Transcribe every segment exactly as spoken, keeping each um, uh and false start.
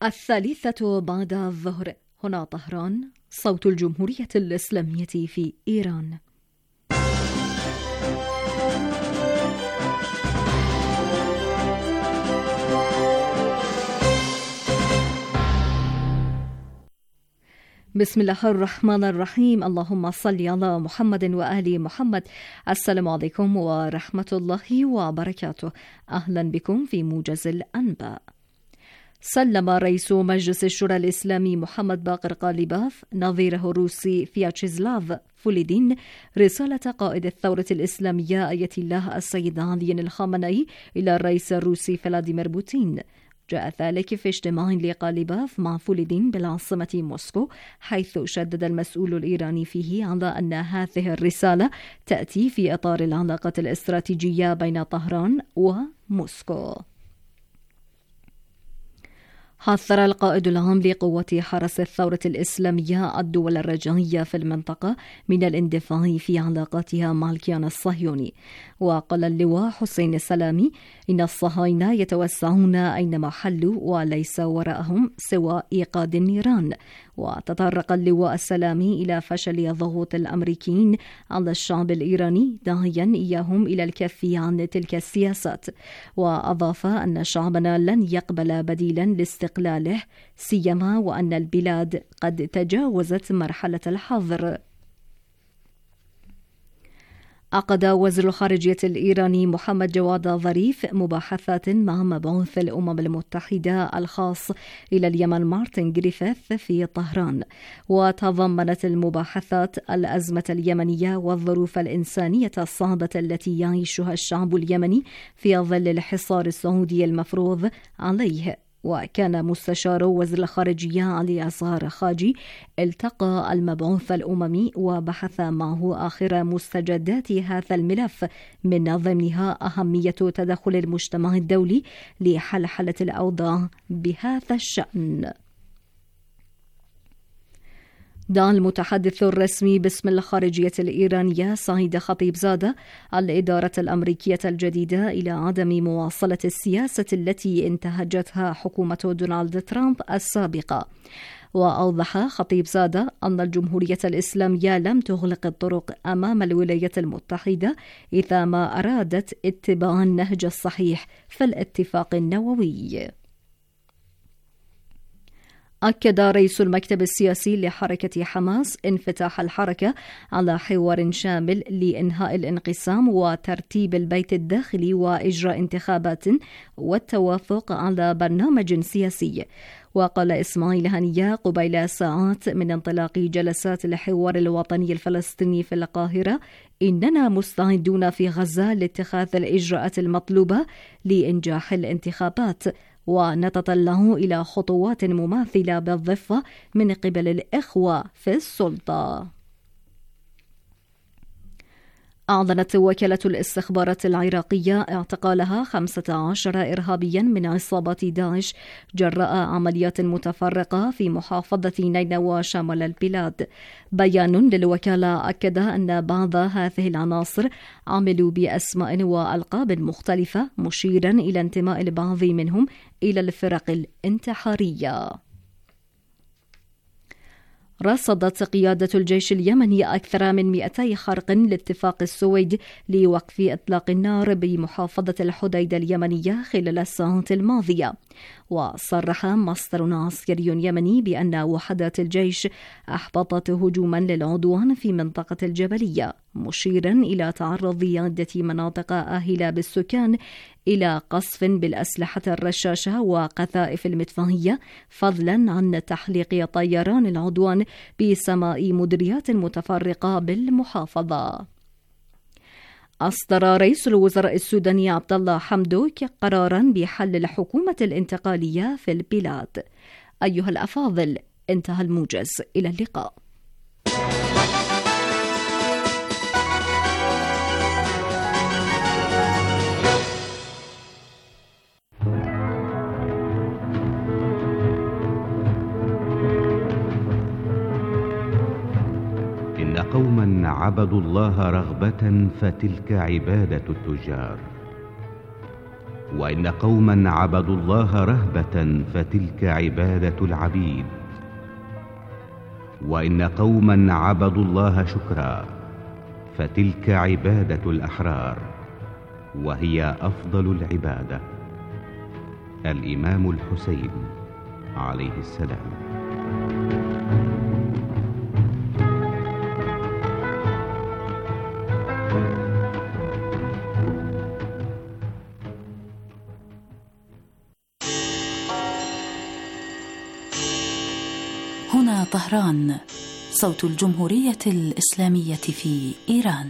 الثالثة بعد الظهر. هنا طهران، صوت الجمهورية الإسلامية في إيران. بسم الله الرحمن الرحيم. اللهم صل على محمد وآل محمد. السلام عليكم ورحمة الله وبركاته. أهلا بكم في موجز الأنباء. سلم رئيس مجلس الشورى الإسلامي محمد باقر قاليباف نظيره الروسي فياتشيزلاف فوليدين رسالة قائد الثورة الإسلامية آية الله السيد علي الخامنئي إلى الرئيس الروسي فلاديمير بوتين. جاء ذلك في اجتماع لقاليباف مع فوليدين بالعاصمة موسكو، حيث شدد المسؤول الإيراني فيه على أن هذه الرسالة تأتي في إطار العلاقة الاستراتيجية بين طهران وموسكو. حذر القائد العام لقوات حرس الثورة الإسلامية الدول الرجعية في المنطقة من الاندفاع في علاقاتها مع الكيان الصهيوني. وقال اللواء حسين السلامي إن الصهاينة يتوسعون أينما حلوا وليس وراءهم سوى إيقاد النيران. وتطرق اللواء السلامي إلى فشل ضغوط الأمريكيين على الشعب الإيراني، داعيا إياهم إلى الكف عن تلك السياسات. وأضاف أن شعبنا لن يقبل بديلا لاستقلاله، سيما وأن البلاد قد تجاوزت مرحلة الحظر. عقد وزير الخارجية الإيراني محمد جواد ظريف مباحثات مع مبعوث الأمم المتحدة الخاص إلى اليمن مارتن جريفيث في طهران، وتضمنت المباحثات الأزمة اليمنية والظروف الإنسانية الصعبة التي يعيشها الشعب اليمني في ظل الحصار السعودي المفروض عليه. وكان مستشار وزير الخارجية علي أزهر خاجي التقى المبعوث الأممي وبحث معه آخر مستجدات هذا الملف، من ضمنها أهمية تدخل المجتمع الدولي لحلحلة الأوضاع بهذا الشأن. دعا المتحدث الرسمي باسم الخارجية الإيرانية سعيد خطيبزادة الإدارة الأمريكية الجديدة إلى عدم مواصلة السياسة التي انتهجتها حكومة دونالد ترامب السابقة. وأوضح خطيبزادة أن الجمهورية الإسلامية لم تغلق الطرق أمام الولايات المتحدة إذا ما أرادت اتباع النهج الصحيح في الاتفاق النووي. أكد رئيس المكتب السياسي لحركة حماس انفتاح الحركة على حوار شامل لإنهاء الانقسام وترتيب البيت الداخلي وإجراء انتخابات والتوافق على برنامج سياسي. وقال إسماعيل هنية قبيل ساعات من انطلاق جلسات الحوار الوطني الفلسطيني في القاهرة: إننا مستعدون في غزة لاتخاذ الإجراءات المطلوبة لإنجاح الانتخابات، ونتطلع إلى خطوات مماثلة بالضفة من قبل الإخوة في السلطة. أعلنت وكالة الاستخبارات العراقية اعتقالها خمسة عشر إرهابيا من عصابات داعش جراء عمليات متفرقة في محافظة نينوى شمال البلاد. بيان للوكالة أكد أن بعض هذه العناصر عملوا بأسماء وألقاب مختلفة، مشيرا إلى انتماء البعض منهم إلى الفرق الانتحارية. رصدت قيادة الجيش اليمني أكثر من مئتي خرق لاتفاق السويد لوقف إطلاق النار بمحافظة الحديدة اليمنية خلال الساعات الماضية. وصرح مصدر عسكري يمني بأن وحدات الجيش أحبطت هجوما للعدوان في منطقة الجبلية، مشيرا إلى تعرض عدة مناطق آهلة بالسكان إلى قصف بالأسلحة الرشاشة وقذائف المدفعية، فضلا عن تحليق طيران العدوان بسماء مديريات متفرقة بالمحافظة. أصدر رئيس الوزراء السوداني عبد الله حمدوك قرارا بحل الحكومة الانتقالية في البلاد. أيها الأفاضل، انتهى الموجز. إلى اللقاء. قوما عبدوا الله رغبة فتلك عبادة التجار، وإن قوما عبدوا الله رهبة فتلك عبادة العبيد، وإن قوما عبدوا الله شكرا فتلك عبادة الأحرار، وهي أفضل العبادة. الإمام الحسين عليه السلام. هنا طهران، صوت الجمهورية الإسلامية في إيران.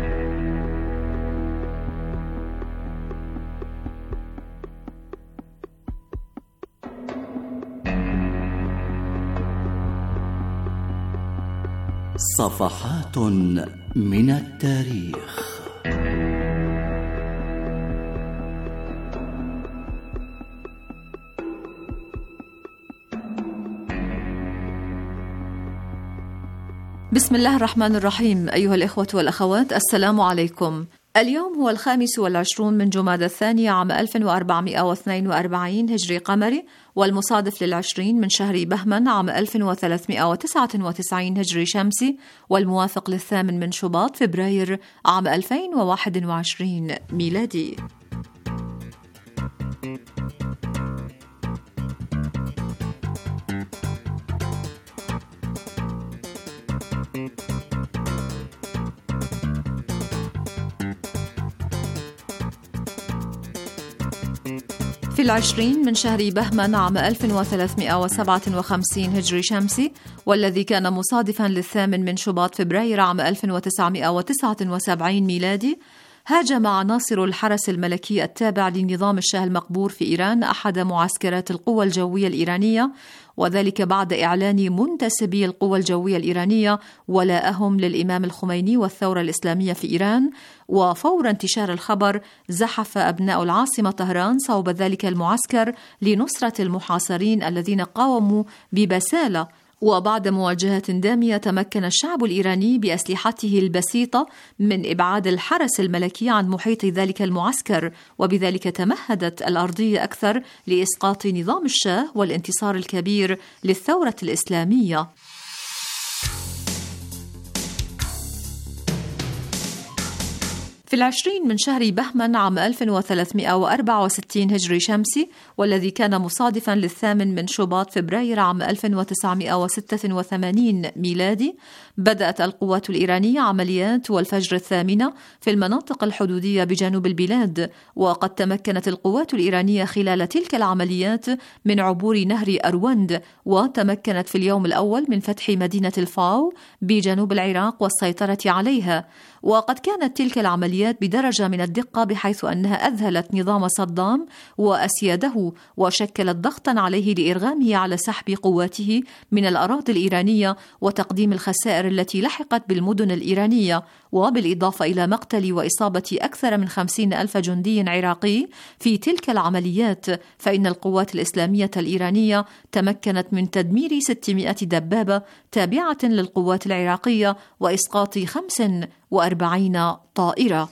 صفحات من التاريخ. بسم الله الرحمن الرحيم. أيها الإخوة والأخوات، السلام عليكم. اليوم هو الخامس والعشرون من جمادى الثاني عام ألف وأربعمائة واثنين وأربعين هجري قمري، والمصادف للعشرين من شهر بهمن عام ألف وثلاثمائة وتسعة وتسعين هجري شمسي، والموافق للثامن من شباط فبراير عام ألفين وواحد وعشرين ميلادي. في العشرين من شهر بهمن عام ألف وثلاثمائة وسبعة وخمسين هجري شمسي، والذي كان مصادفا للثامن من شباط فبراير عام ألف وتسعمائة وتسعة وسبعين ميلادي، هاجم عناصر الحرس الملكي التابع لنظام الشاه المقبور في إيران أحد معسكرات القوى الجوية الإيرانية، وذلك بعد إعلان منتسبي القوى الجوية الإيرانية ولاءهم للإمام الخميني والثورة الإسلامية في إيران. وفور انتشار الخبر زحف أبناء العاصمة طهران صوب ذلك المعسكر لنصرة المحاصرين الذين قاوموا ببسالة. وبعد مواجهة دامية تمكن الشعب الإيراني بأسلحته البسيطة من إبعاد الحرس الملكي عن محيط ذلك المعسكر، وبذلك تمهدت الأرضية أكثر لإسقاط نظام الشاه والانتصار الكبير للثورة الإسلامية. في العشرين من شهر بهمن عام ألف وثلاثمائة وأربعة وستين هجري شمسي، والذي كان مصادفا للثامن من شباط فبراير عام ألف وتسعمائة وستة وثمانين ميلادي، بدأت القوات الإيرانية عمليات والفجر الثامنة في المناطق الحدودية بجنوب البلاد. وقد تمكنت القوات الإيرانية خلال تلك العمليات من عبور نهر أروند، وتمكنت في اليوم الأول من فتح مدينة الفاو بجنوب العراق والسيطرة عليها. وقد كانت تلك العمليات بدرجة من الدقة بحيث أنها أذهلت نظام صدام وأسياده، وشكلت ضغطا عليه لإرغامه على سحب قواته من الأراضي الإيرانية وتقديم الخسائر التي لحقت بالمدن الإيرانية، وبالإضافة إلى مقتل وإصابة أكثر من خمسين ألف جندي عراقي في تلك العمليات. فإن القوات الإسلامية الإيرانية تمكنت من تدمير ستمائة دبابة تابعة للقوات العراقية وإسقاط خمس وأربعين طائرة.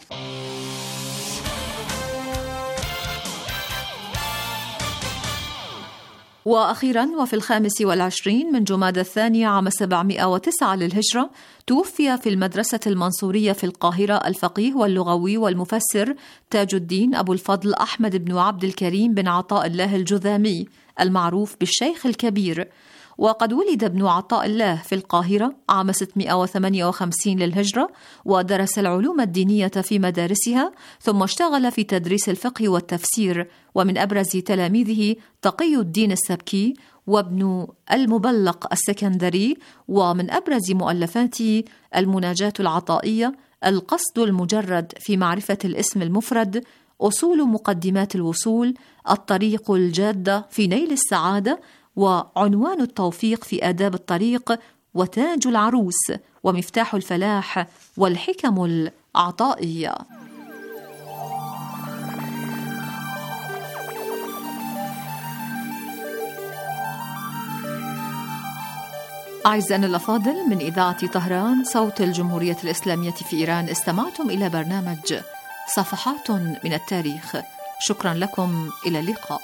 وأخيرا وفي الخامس والعشرين من جمادى الثاني عام سبعمائة وتسعة للهجرة، توفي في المدرسة المنصورية في القاهرة الفقيه واللغوي والمفسر تاج الدين أبو الفضل أحمد بن عبد الكريم بن عطاء الله الجذامي المعروف بالشيخ الكبير. وقد ولد ابن عطاء الله في القاهرة عام ستمائة وثمانية وخمسين للهجرة، ودرس العلوم الدينية في مدارسها، ثم اشتغل في تدريس الفقه والتفسير. ومن أبرز تلاميذه تقي الدين السبكي وابن المبلق السكندري، ومن أبرز مؤلفاته المناجاة العطائية، القصد المجرد في معرفة الاسم المفرد، أصول مقدمات الوصول، الطريق الجادة في نيل السعادة، وعنوان التوفيق في آداب الطريق، وتاج العروس، ومفتاح الفلاح، والحكم العطائية. أعزائنا الأفاضل، من إذاعة طهران صوت الجمهورية الإسلامية في إيران، استمعتم إلى برنامج صفحات من التاريخ، شكرا لكم، إلى اللقاء.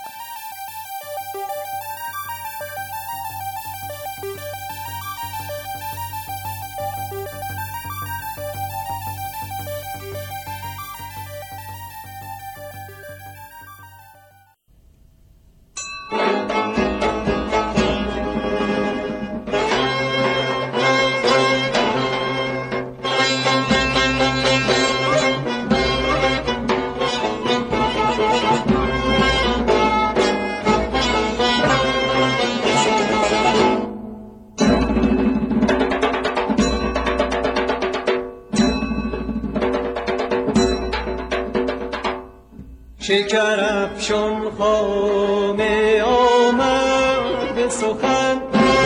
شکرافشان خامه آمد به سخن،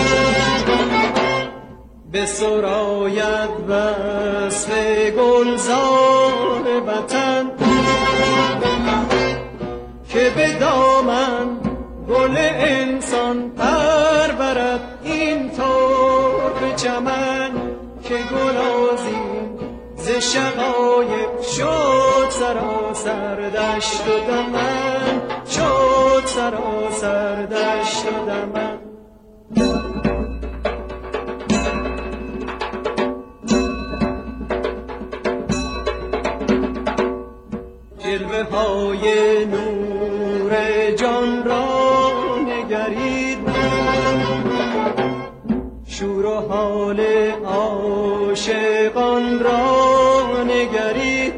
به سراید وصف گلزار وطن، که به دامن گل انسان پر برد این طور به چمن، که گلازین ز شقایق شد سراسر دشت و دمن، شد سراسر دشت و دمن. جلوه های نور جان را نگرید، شور و حال عاشقان را نگرید،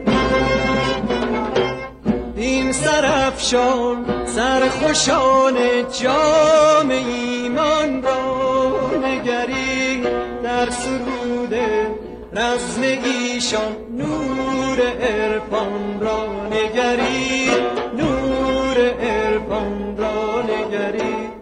این سرافشان سرخوشان جام ایمان را نگرید، در سرود رزم ایشان نور عرفان را نگرید، نور عرفان را نگرید.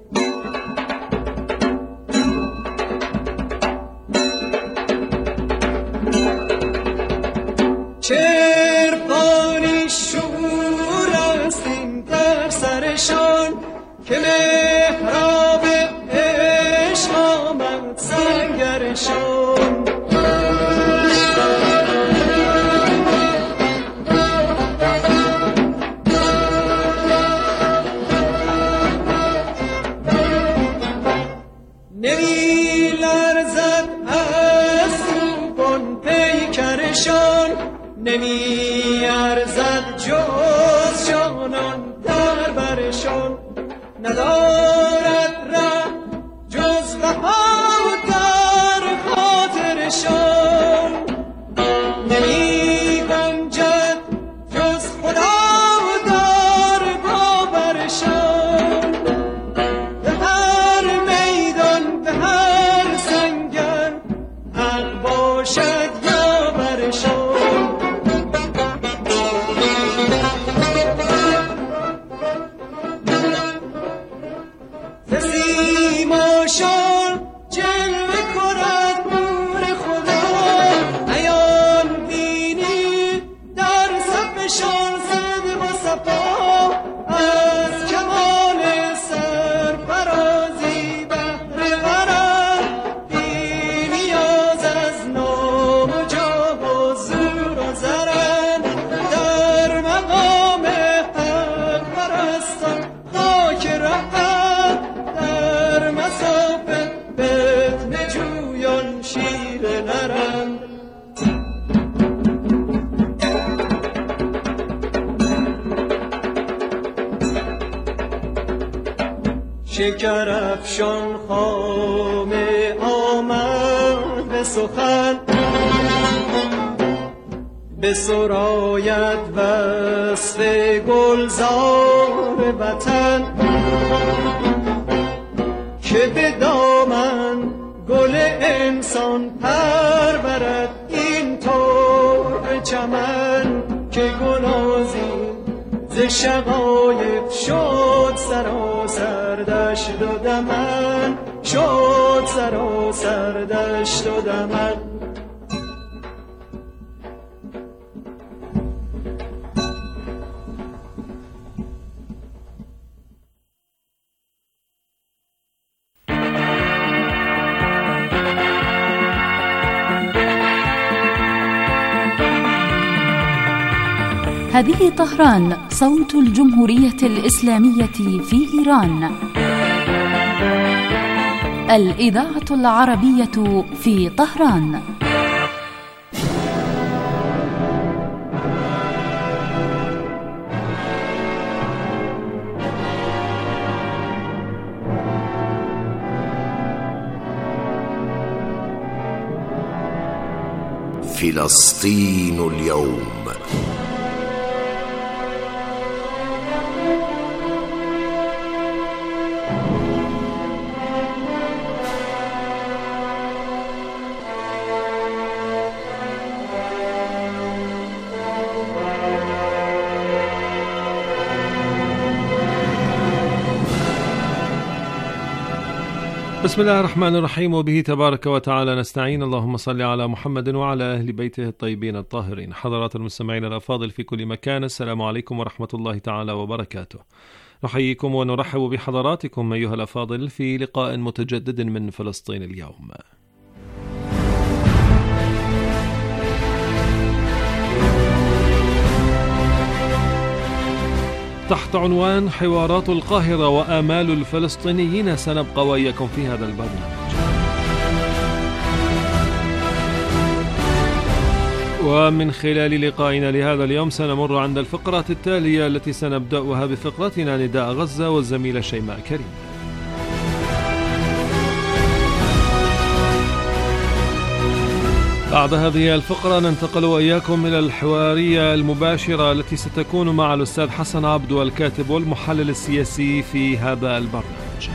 چرپانی شور است این در سرشان، که محراب عشق آمد سنگرشان. نمی لرزد از روبان پیکرشان، نمی ارزد جز جانان در برشان، ندارد ره جز وفا در خاطرشان، نمی گنجد جز خدا در باورشان، به هر میدان به هر سنگر حق باشد یا برشان. سیماشان جلوه کند نور خدا، عیان بینی در صفشان صدق و صفا، از کمال سرفرازی بهر ورد، بی نیاز از نام و جاه و زور و زرن، در مقام حق پرستان خاک رهد، در مسافه فتنه جویان شیر نرند. شکرافشان خامه آمد به سخن، به سراید وصف گلزار وطن، که به دامن گل انسان پر برد این طور به چمن، که گلازین ز شقایق شد سراسر دشت و دمن، شد سراسر دشت و دمن. هذه طهران، صوت الجمهورية الإسلامية في إيران. الإذاعة العربية في طهران. فلسطين اليوم. بسم الله الرحمن الرحيم، وبه تبارك وتعالى نستعين. اللهم صل على محمد وعلى أهل بيته الطيبين الطاهرين. حضرات المستمعين الأفاضل في كل مكان، السلام عليكم ورحمة الله تعالى وبركاته. نحييكم ونرحب بحضراتكم أيها الأفاضل في لقاء متجدد من فلسطين اليوم. تحت عنوان حوارات القاهرة وآمال الفلسطينيين سنبقى وإياكم في هذا البرنامج. ومن خلال لقائنا لهذا اليوم سنمر عند الفقرة التالية التي سنبدأها بفقرتنا نداء غزة والزميلة شيماء كريم. بعد هذه الفقرة ننتقل وإياكم إلى الحوارية المباشرة التي ستكون مع الأستاذ حسن عبدو الكاتب والمحلل السياسي في هذا البرنامج.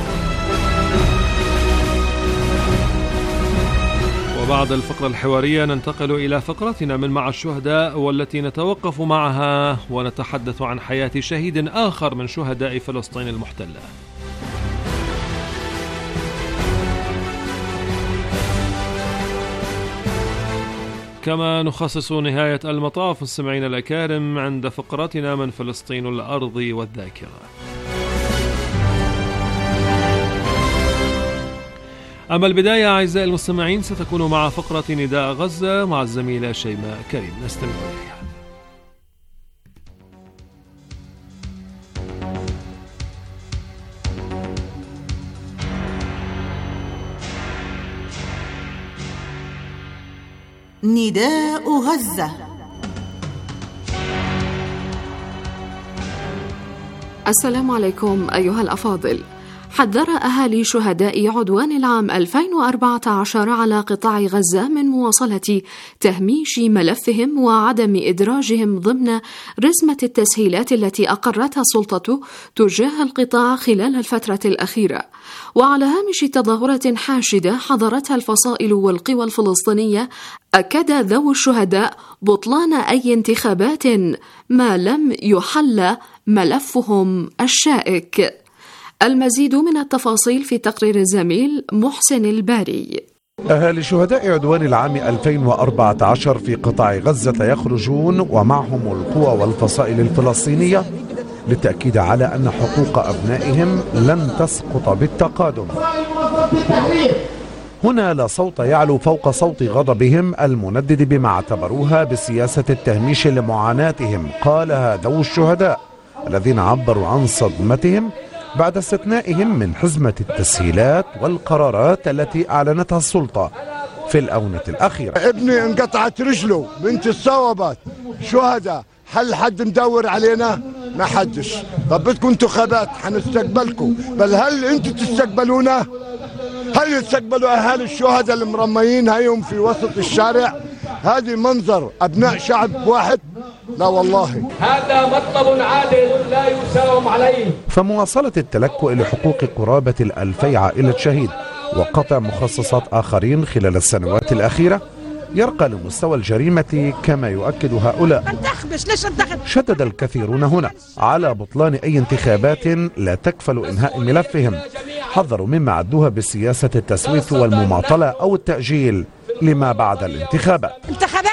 وبعد الفقرة الحوارية ننتقل إلى فقرتنا من مع الشهداء، والتي نتوقف معها ونتحدث عن حياة شهيد آخر من شهداء فلسطين المحتلة. كما نخصص نهاية المطاف مستمعين الأكارم عند فقرتنا من فلسطين الأرض والذاكرة. أما البداية أعزائي المستمعين ستكون مع فقرة نداء غزة مع الزميلة شيماء كريم، نستمع إليها. نداء غزة. السلام عليكم أيها الأفاضل. حذر أهالي شهداء عدوان العام ألفين وأربعة عشر على قطاع غزة من مواصلة تهميش ملفهم وعدم إدراجهم ضمن رزمة التسهيلات التي أقرتها السلطة تجاه القطاع خلال الفترة الأخيرة. وعلى هامش تظاهرة حاشدة حضرتها الفصائل والقوى الفلسطينية، أكد ذوو الشهداء بطلان أي انتخابات ما لم يحل ملفهم الشائك. المزيد من التفاصيل في تقرير الزميل محسن الباري. أهالي شهداء عدوان العام ألفين وأربعة عشر في قطاع غزة يخرجون ومعهم القوى والفصائل الفلسطينية للتأكيد على أن حقوق أبنائهم لن تسقط بالتقادم. هنا لا صوت يعلو فوق صوت غضبهم المندد بما اعتبروها بسياسة التهميش لمعاناتهم، قالها ذوو الشهداء الذين عبروا عن صدمتهم بعد استثنائهم من حزمة التسهيلات والقرارات التي أعلنتها السلطة في الآونة الأخيرة. ابني انقطعت رجله، بنتي اتصوبت، شهداء، هل حد مدور علينا؟ ما حدش. طب بدكم انتخابات حنستقبلكم، بل هل انتم تستقبلونا؟ هل يستقبلوا أهالي الشهداء المرميين هيهم في وسط الشارع؟ هذه منظر أبناء شعب واحد؟ لا والله، هذا مطلب عادل لا يساوم عليه. فمواصلة التلكؤ لحقوق قرابة الألفي عائلة شهيد وقطع مخصصات آخرين خلال السنوات الأخيرة يرقى لمستوى الجريمة كما يؤكد هؤلاء. شدد الكثيرون هنا على بطلان أي انتخابات لا تكفل إنهاء ملفهم، حذروا مما عدوها بسياسة التسويف والمماطلة أو التأجيل لما بعد الانتخابات. انتخابات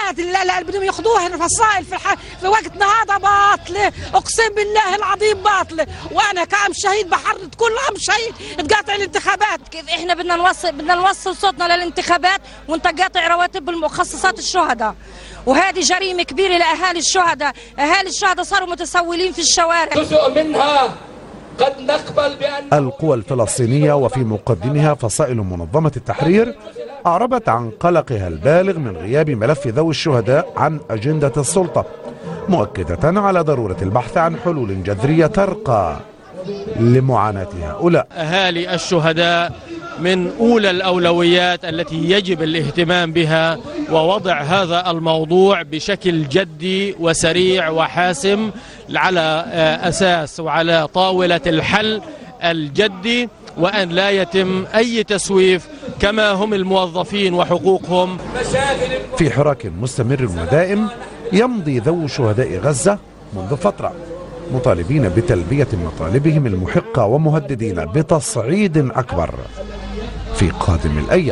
الانتخابات اللي بدهم ياخذوها الفصائل في, الح... في وقتنا هذا باطله، اقسم بالله العظيم باطله. وانا كأم شهيد بحرض كل ام شهيد تقاطع الانتخابات. كيف احنا بدنا نوصل بدنا نوصل صوتنا للانتخابات وانت قاطع رواتب المخصصات الشهداء، وهذه جريمه كبيره لاهالي الشهداء. اهالي الشهداء صاروا متسولين في الشوارع. جزء منها قد نقبل بأن القوى الفلسطينية وفي مقدمها فصائل منظمة التحرير أعربت عن قلقها البالغ من غياب ملف ذوي الشهداء عن أجندة السلطة، مؤكدة على ضرورة البحث عن حلول جذرية ترقى لمعاناة هؤلاء. أهالي الشهداء من أولى الأولويات التي يجب الاهتمام بها ووضع هذا الموضوع بشكل جدي وسريع وحاسم على أساس وعلى طاولة الحل الجدي، وأن لا يتم أي تسويف كما هم الموظفين وحقوقهم. في حراك مستمر ودائم يمضي ذوي شهداء غزة منذ فترة مطالبين بتلبية مطالبهم المحقة ومهددين بتصعيد أكبر في قادم الأيام.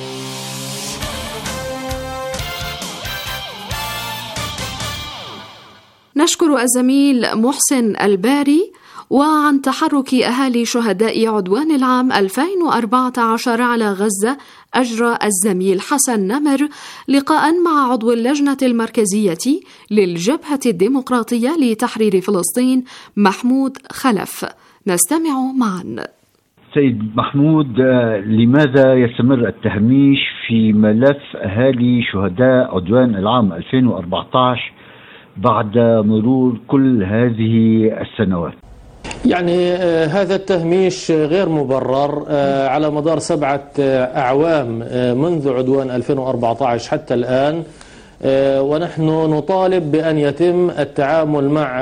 نشكر الزميل محسن الباري. وعن تحرك أهالي شهداء عدوان العام ألفين وأربعة عشر على غزة، أجرى الزميل حسن نمر لقاء مع عضو اللجنة المركزية للجبهة الديمقراطية لتحرير فلسطين محمود خلف. نستمع معا. سيد محمود، لماذا يستمر التهميش في ملف أهالي شهداء عدوان العام ألفين وأربعة عشر بعد مرور كل هذه السنوات؟ يعني هذا التهميش غير مبرر على مدار سبعة أعوام منذ عدوان ألفين وأربعة عشر حتى الآن، ونحن نطالب بأن يتم التعامل مع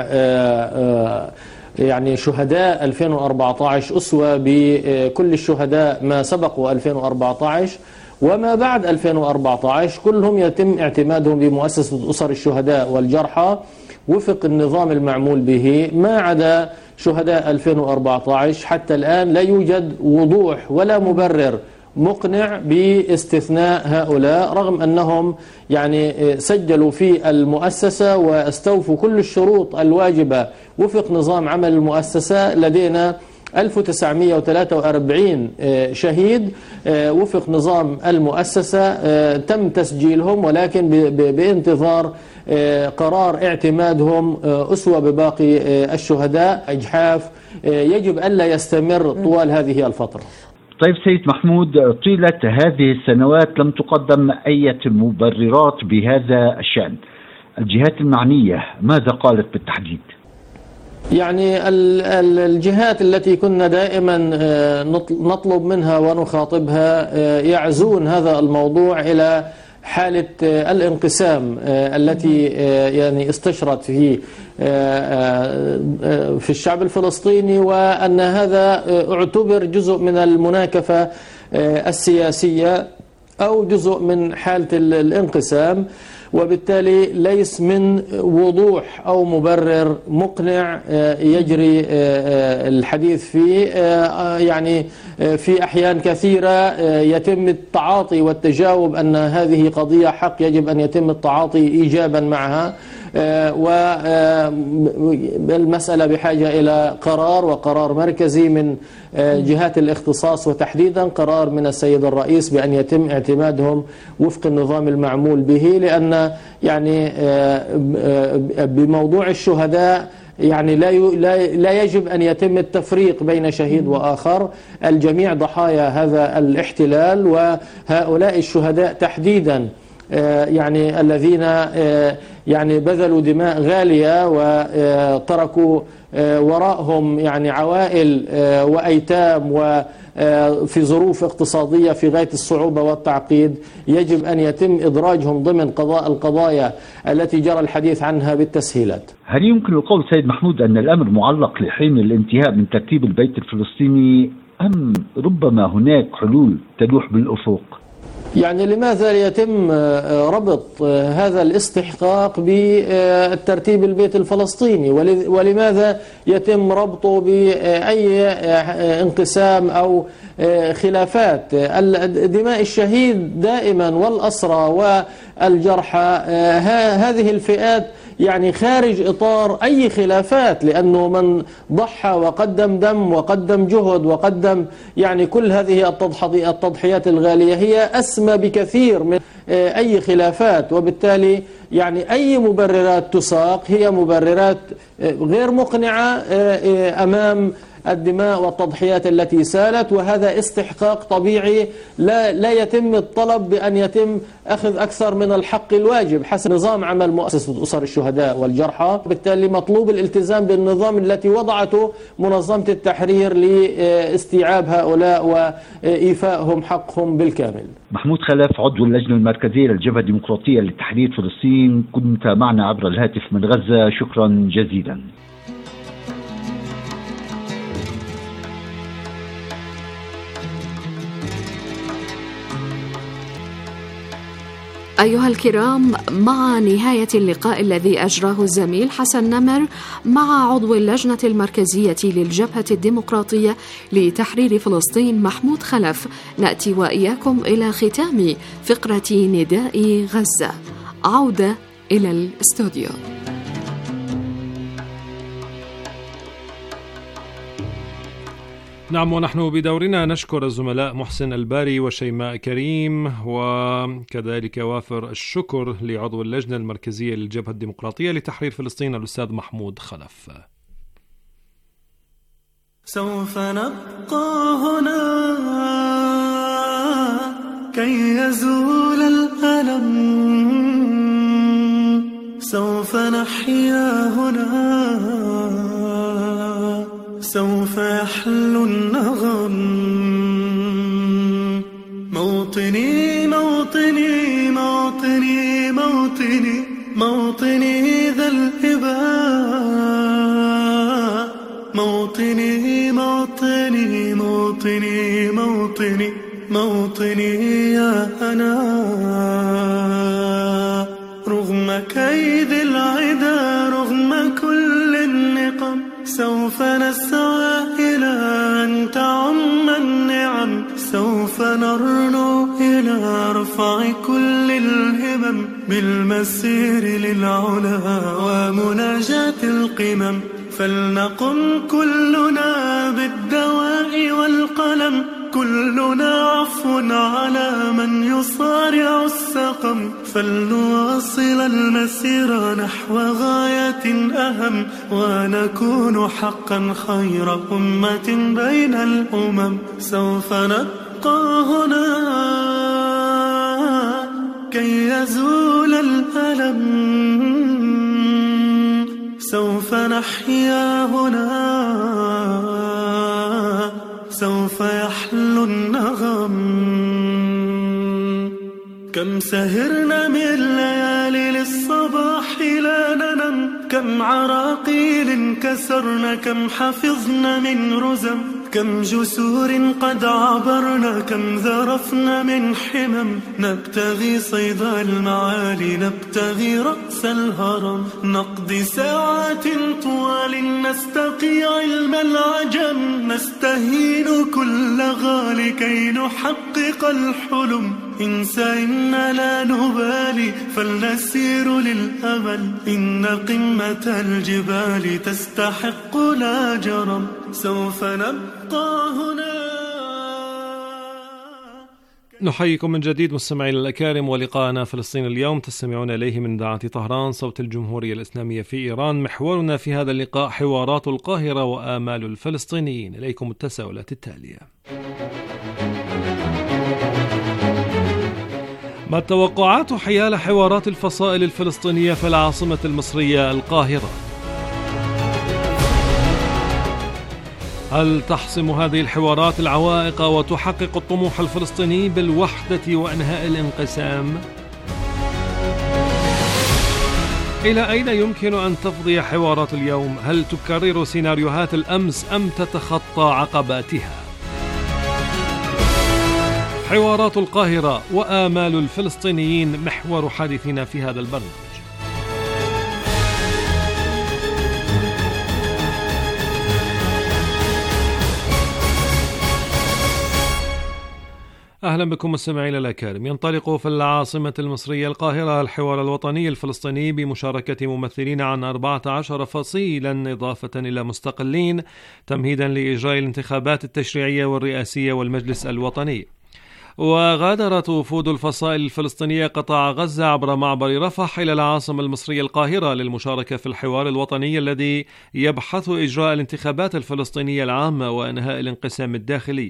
يعني شهداء ألفين وأربعة عشر أسوة بكل الشهداء ما سبقوا ألفين وأربعة عشر وما بعد ألفين وأربعة عشر، كلهم يتم اعتمادهم بمؤسسة أسر الشهداء والجرحى وفق النظام المعمول به، ما عدا شهداء ألفين وأربعة عشر حتى الآن لا يوجد وضوح ولا مبرر مقنع باستثناء هؤلاء، رغم أنهم يعني سجلوا في المؤسسة واستوفوا كل الشروط الواجبة وفق نظام عمل المؤسسة. لدينا ألف وتسعمئة وثلاثة وأربعين شهيد وفق نظام المؤسسة تم تسجيلهم، ولكن بانتظار قرار اعتمادهم أسوة بباقي الشهداء. إجحاف يجب ألا يستمر طوال هذه الفترة. طيب سيد محمود، طيلة هذه السنوات لم تقدم أي مبررات بهذا الشأن، الجهات المعنية ماذا قالت بالتحديد؟ يعني الجهات التي كنا دائما نطلب منها ونخاطبها يعزون هذا الموضوع إلى حالة الانقسام التي يعني استشرت في في الشعب الفلسطيني، وأن هذا اعتبر جزء من المناكفة السياسية أو جزء من حالة الانقسام، وبالتالي ليس من وضوح أو مبرر مقنع يجري الحديث فيه. يعني في أحيان كثيرة يتم التعاطي والتجاوب أن هذه قضية حق يجب أن يتم التعاطي إيجابا معها، والمسألة بحاجة إلى قرار وقرار مركزي من جهات الاختصاص، وتحديدا قرار من السيد الرئيس بأن يتم اعتمادهم وفق النظام المعمول به، لأن يعني بموضوع الشهداء يعني لا لا يجب أن يتم التفريق بين شهيد وآخر، الجميع ضحايا هذا الاحتلال، وهؤلاء الشهداء تحديدا يعني الذين يعني بذلوا دماء غالية وتركوا وراءهم يعني عوائل وأيتام وفي ظروف اقتصادية في غاية الصعوبة والتعقيد، يجب أن يتم إدراجهم ضمن قضاء القضايا التي جرى الحديث عنها بالتسهيلات. هل يمكن القول سيد محمود أن الأمر معلق لحين الانتهاء من ترتيب البيت الفلسطيني، أم ربما هناك حلول تلوح بالأفق؟ يعني لماذا يتم ربط هذا الاستحقاق بالترتيب البيت الفلسطيني، ولماذا يتم ربطه بأي انقسام أو خلافات؟ دماء الشهيد دائما والأسرى والجرحى هذه الفئات يعني خارج إطار أي خلافات، لأنه من ضحى وقدم دم وقدم جهد وقدم يعني كل هذه التضحيات الغالية هي أسمى بكثير من أي خلافات، وبالتالي يعني أي مبررات تساق هي مبررات غير مقنعة أمام الدماء والتضحيات التي سالت، وهذا استحقاق طبيعي لا لا يتم الطلب بأن يتم أخذ أكثر من الحق الواجب حسب نظام عمل مؤسسة أسر الشهداء والجرحى. بالتالي مطلوب الالتزام بالنظام التي وضعته منظمة التحرير لاستيعاب هؤلاء وإيفائهم حقهم بالكامل. محمود خلف، عضو اللجنة المركزية للجبهة الديمقراطية لتحرير فلسطين، كنت معنا عبر الهاتف من غزة، شكرا جزيلا. أيها الكرام، مع نهاية اللقاء الذي أجراه الزميل حسن نمر مع عضو اللجنة المركزية للجبهة الديمقراطية لتحرير فلسطين محمود خلف، نأتي وإياكم إلى ختام فقرة نداء غزة. عودة إلى الاستوديو. نعم، ونحن بدورنا نشكر الزملاء محسن الباري وشيماء كريم، وكذلك وافر الشكر لعضو اللجنة المركزية للجبهة الديمقراطية لتحرير فلسطين الأستاذ محمود خلف. سوف نبقى هنا كي يزول الألم، سوف نحيا هنا، سوف يحلو النغم. موطني موطني موطني موطني موطني ذا الإباء، موطني موطني موطني موطني موطني يا أنا. رغم كيد العدا، رغم كل النقم، سوف نسعى إلى أن تعم النعم، سوف نرنو إلى رفع كل الهمم، بالمسير للعلا ومناجاة القمم. فلنقم كلنا بالدواء والقلم، كلنا عفو على من يصارع السقم. فلنواصل المسير نحو غاية أهم، ونكون حقا خير أمة بين الأمم. سوف نبقى هنا كي يزول الألم، سوف نحيا هنا، سوف يحلو النغم. كم سهرنا من ليالي للصباح لا ننم، كم عراقيل كسرنا، كم حفظنا من رزم، كم جسور قد عبرنا، كم ذرفنا من حمم. نبتغي صيد المعالي، نبتغي رأس الهرم، نقضي ساعات طوال نستقي علم العجم، نستهين كل غالي كي نحقق الحلم. انسى إن لا نبالي، فلنسير للأمل، إن قمة الجبال تستحق لا جرم. سوف نبقى هنا. نحييكم من جديد مستمعينا الأكارم، ولقاءنا فلسطين اليوم تستمعون إليه من إذاعة طهران صوت الجمهورية الإسلامية في إيران. محورنا في هذا اللقاء حوارات القاهرة وآمال الفلسطينيين. إليكم التساؤلات التالية: ما التوقعات حيال حوارات الفصائل الفلسطينية في العاصمة المصرية القاهرة؟ هل تحسم هذه الحوارات العوائق وتحقق الطموح الفلسطيني بالوحدة وإنهاء الانقسام؟ إلى أين يمكن أن تفضي حوارات اليوم؟ هل تكرر سيناريوهات الأمس أم تتخطى عقباتها؟ حوارات القاهرة وآمال الفلسطينيين محور حديثنا في هذا البرنامج. أهلا بكم مستمعينا الأكارم. ينطلق في العاصمة المصرية القاهرة الحوار الوطني الفلسطيني بمشاركة ممثلين عن أربعة عشر فصيلا إضافة إلى مستقلين تمهيدا لإجراء الانتخابات التشريعية والرئاسية والمجلس الوطني. وغادرت وفود الفصائل الفلسطينية قطاع غزة عبر معبر رفح إلى العاصمة المصرية القاهرة للمشاركة في الحوار الوطني الذي يبحث إجراء الانتخابات الفلسطينية العامة وإنهاء الانقسام الداخلي.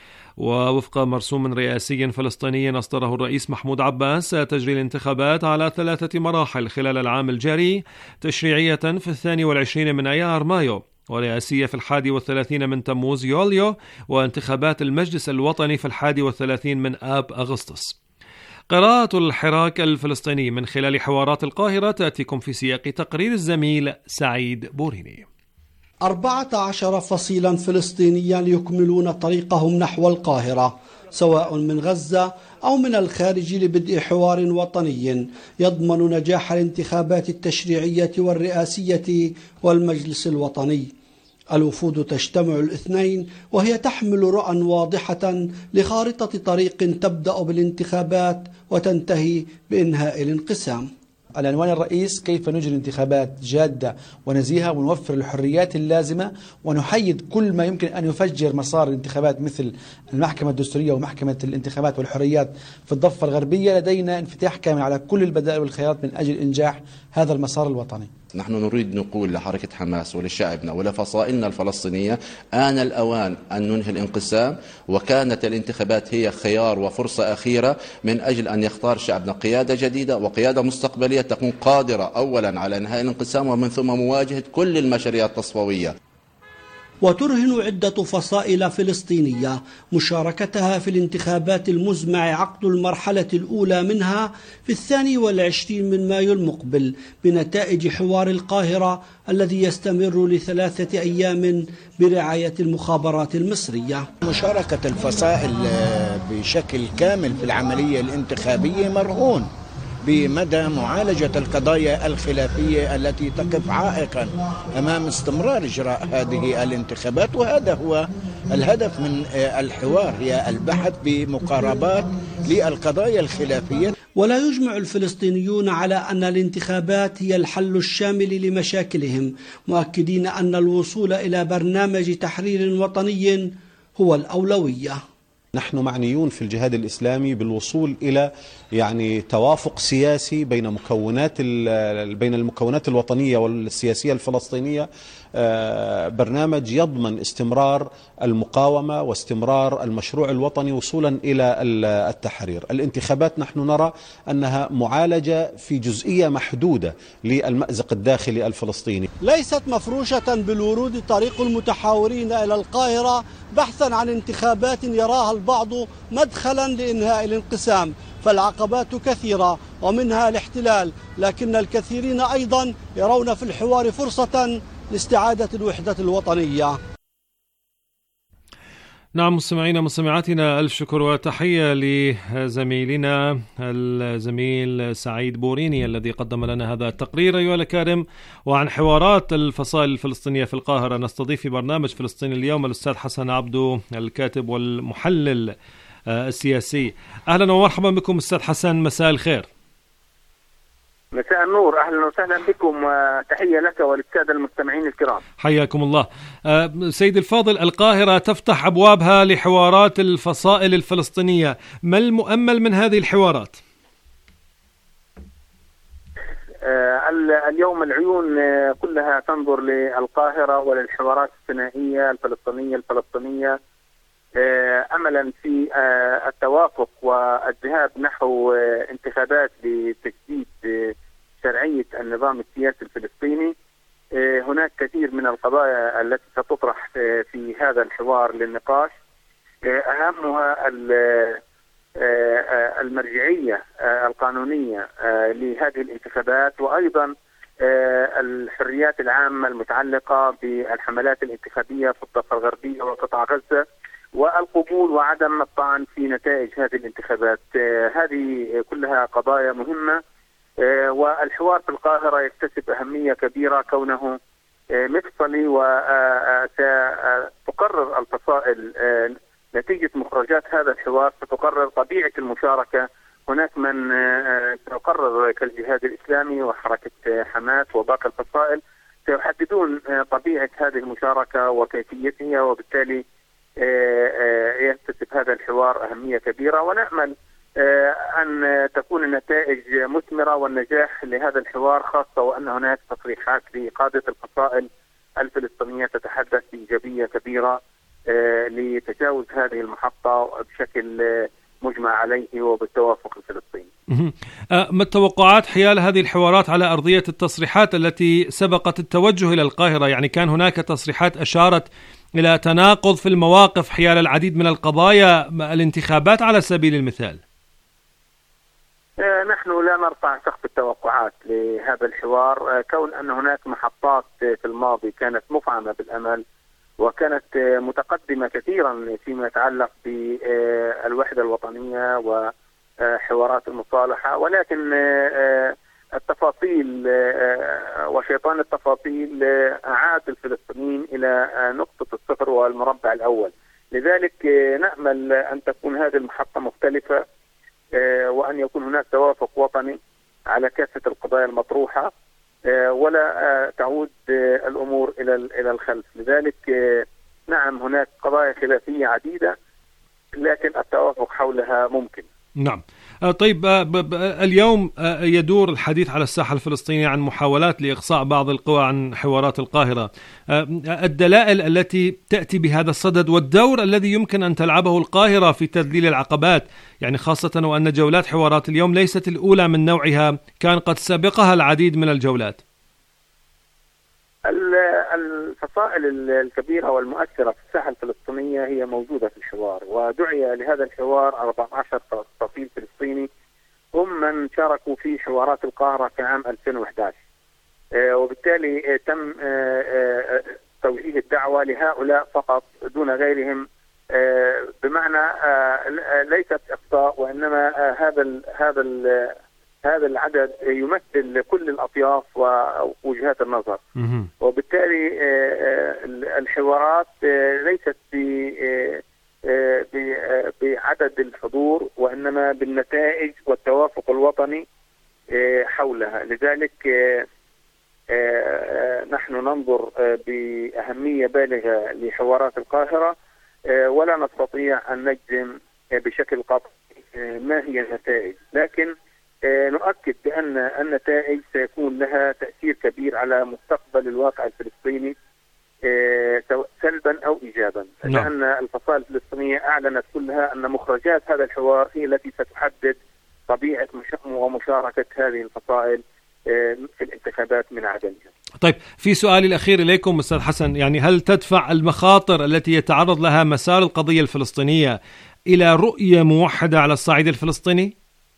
ووفق مرسوم رئاسي فلسطيني أصدره الرئيس محمود عباس، تجري الانتخابات على ثلاثة مراحل خلال العام الجاري: تشريعية في الثاني والعشرين من أيار مايو، ورئاسية في الحادي والثلاثين من تموز يوليو، وانتخابات المجلس الوطني في الحادي والثلاثين من آب أغسطس. قراءة الحراك الفلسطيني من خلال حوارات القاهرة تأتيكم في سياق تقرير الزميل سعيد بوريني. أربعة عشر فصيلا فلسطينيا يكملون طريقهم نحو القاهرة، سواء من غزة أو من الخارج، لبدء حوار وطني يضمن نجاح الانتخابات التشريعية والرئاسية والمجلس الوطني. الوفود تجتمع الاثنين وهي تحمل رؤى واضحة لخارطة طريق تبدأ بالانتخابات وتنتهي بإنهاء الانقسام. العنوان الرئيس: كيف نجري انتخابات جادة ونزيهة ونوفر الحريات اللازمة ونحيد كل ما يمكن أن يفجر مسار الانتخابات مثل المحكمة الدستورية ومحكمة الانتخابات والحريات في الضفة الغربية. لدينا انفتاح كامل على كل البدائل والخيارات من أجل إنجاح هذا المسار الوطني. نحن نريد نقول لحركة حماس ولشعبنا ولفصائلنا الفلسطينية: آن الأوان أن ننهي الانقسام، وكانت الانتخابات هي خيار وفرصة أخيرة من أجل أن يختار شعبنا قيادة جديدة وقيادة مستقبلية تكون قادرة أولا على إنهاء الانقسام ومن ثم مواجهة كل المشاريع التصفوية. وترهن عدة فصائل فلسطينية مشاركتها في الانتخابات المزمع عقد المرحلة الأولى منها في الثاني والعشرين من مايو المقبل بنتائج حوار القاهرة الذي يستمر لثلاثة أيام برعاية المخابرات المصرية. مشاركة الفصائل بشكل كامل في العملية الانتخابية مرهون بمدى معالجة القضايا الخلافية التي تقف عائقا أمام استمرار إجراء هذه الانتخابات، وهذا هو الهدف من الحوار، هي البحث بمقاربات للقضايا الخلافية. ولا يجمع الفلسطينيون على أن الانتخابات هي الحل الشامل لمشاكلهم، مؤكدين أن الوصول إلى برنامج تحرير وطني هو الأولوية. نحن معنيون في الجهاد الإسلامي بالوصول إلى يعني توافق سياسي بين مكونات بين المكونات الوطنية والسياسية الفلسطينية، برنامج يضمن استمرار المقاومة واستمرار المشروع الوطني وصولا إلى التحرير. الانتخابات نحن نرى أنها معالجة في جزئية محدودة للمأزق الداخلي الفلسطيني. ليست مفروشة بالورود طريق المتحاورين إلى القاهرة بحثا عن انتخابات يراها البعض مدخلا لإنهاء الانقسام، فالعقبات كثيرة ومنها الاحتلال، لكن الكثيرين أيضا يرون في الحوار فرصة لاستعادة الوحدة الوطنية. نعم مستمعينا مستمعاتنا، ألف شكر وتحية لزميلنا الزميل سعيد بوريني الذي قدم لنا هذا التقرير. أيها الكرام، وعن حوارات الفصائل الفلسطينية في القاهرة نستضيف في برنامج فلسطين اليوم الأستاذ حسن عبدو الكاتب والمحلل السياسي. أهلا ومرحبا بكم أستاذ حسن، مساء الخير. مساء النور، أهلا وسهلا بكم، وتحية لك وللسادة المستمعين الكرام. حياكم الله. أه سيد الفاضل، القاهرة تفتح أبوابها لحوارات الفصائل الفلسطينية، ما المؤمل من هذه الحوارات؟ أه اليوم العيون كلها تنظر للقاهرة وللحوارات الثنائية الفلسطينية الفلسطينية أه أملا في أه التوافق والذهاب نحو أه انتخابات لتجديد أه شرعية النظام السياسي الفلسطيني. هناك كثير من القضايا التي ستطرح في هذا الحوار للنقاش، أهمها المرجعية القانونية لهذه الانتخابات، وأيضا الحريات العامة المتعلقة بالحملات الانتخابية في الضفة الغربية وقطاع غزة، والقبول وعدم الطعن في نتائج هذه الانتخابات. هذه كلها قضايا مهمة، والحوار في القاهرة يكتسب أهمية كبيرة كونه مفصلي، وستقرر الفصائل نتيجة مخرجات هذا الحوار، ستقرر طبيعة المشاركة. هناك من سيقرر كالجهاد الإسلامي وحركة حماس وباقي الفصائل سيحددون طبيعة هذه المشاركة وكيفيتها، وبالتالي يكتسب هذا الحوار أهمية كبيرة، ونأمل أن تكون النتائج مثمرة والنجاح لهذا الحوار، خاصة وأن هناك تصريحات لقادة الفصائل الفلسطينية تتحدث بإيجابية كبيرة لتجاوز هذه المحطة بشكل مجمع عليه وبالتوافق الفلسطيني. ما التوقعات حيال هذه الحوارات على أرضية التصريحات التي سبقت التوجه إلى القاهرة؟ يعني كان هناك تصريحات أشارت إلى تناقض في المواقف حيال العديد من القضايا، الانتخابات على سبيل المثال. نحن لا نرفع سقف التوقعات لهذا الحوار، كون أن هناك محطات في الماضي كانت مفعمة بالأمل وكانت متقدمة كثيرا فيما يتعلق بالوحدة الوطنية وحوارات المصالحة، ولكن التفاصيل وشيطان التفاصيل أعاد الفلسطينيين إلى نقطة الصفر والمربع الأول. لذلك نأمل أن تكون هذه المحطة مختلفة، وأن يكون هناك توافق وطني على كافة القضايا المطروحة، ولا تعود الأمور إلى إلى الخلف. لذلك نعم هناك قضايا خلافية عديدة، لكن التوافق حولها ممكن. نعم. طيب، اليوم يدور الحديث على الساحة الفلسطينية عن محاولات لإقصاء بعض القوى عن حوارات القاهرة. الدلائل التي تأتي بهذا الصدد والدور الذي يمكن أن تلعبه القاهرة في تذليل العقبات، يعني خاصة وأن جولات حوارات اليوم ليست الأولى من نوعها، كان قد سبقها العديد من الجولات. الفصائل الكبيرة والمؤثرة في الساحة الفلسطينية هي موجودة في الحوار، ودعي لهذا الحوار أربعة عشر فصيل فلسطيني هم من شاركوا في حوارات القاهرة في عام ألفين وأحد عشر، وبالتالي تم توجيه الدعوة لهؤلاء فقط دون غيرهم، بمعنى ليست إقصاء، وإنما هذا ال هذا ال هذا العدد يمثل كل الأطياف ووجهات النظر، وبالتالي الحوارات ليست بعدد الحضور وإنما بالنتائج والتوافق الوطني حولها. لذلك نحن ننظر بأهمية بالغة لحوارات القاهرة، ولا نستطيع أن نجزم بشكل قطعي ما هي النتائج، لكن نؤكد بأن النتائج سيكون لها تأثير كبير على مستقبل الواقع الفلسطيني سواء سلبا أو إيجابا، لأن الفصائل الفلسطينية أعلنت كلها أن مخرجات هذا الحوار هي التي ستحدد طبيعة ومشاركة هذه الفصائل في الانتخابات من عدمها. طيب، في سؤالي الأخير إليكم أستاذ حسن، يعني هل تدفع المخاطر التي يتعرض لها مسار القضية الفلسطينية إلى رؤية موحدة على الصعيد الفلسطيني؟